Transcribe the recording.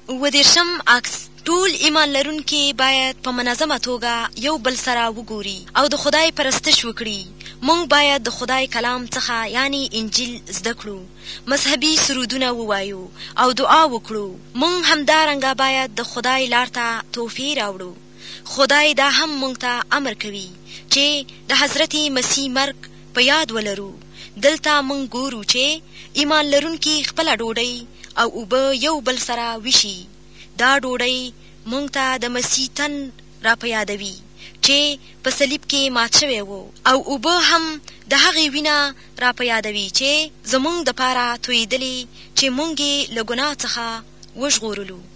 ودیرشم عکس: ټول ایمان لرونکي باید په منظمه توګه یو بل سره وګوري او د خدای پرستش وکړي. مونږ باید د خدای کلام څخه یعنی انجیل زده کړو، مذهبي سرودونه ووایو او دعا وکړو. مونږ همدارنګه باید د خدای لار ته توفیع راوړو. خدای دا هم مونږ ته امر کوي چې د حضرت مسیح مرګ په یاد ولرو. دلته مونږ ګورو چې ایمان لرونکي خپله ډوډۍ او اوبه یو بل سره ویشي. دا ډوډۍ مونږ ته د مسیح تن را په یادوي چې په صلیب کې مات شوی و، او اوبه هم د هغې وینه را په یادوي چې زمونږ دپاره تویېدلې، چې مونږ یې له ګناه څخه وژغورلو.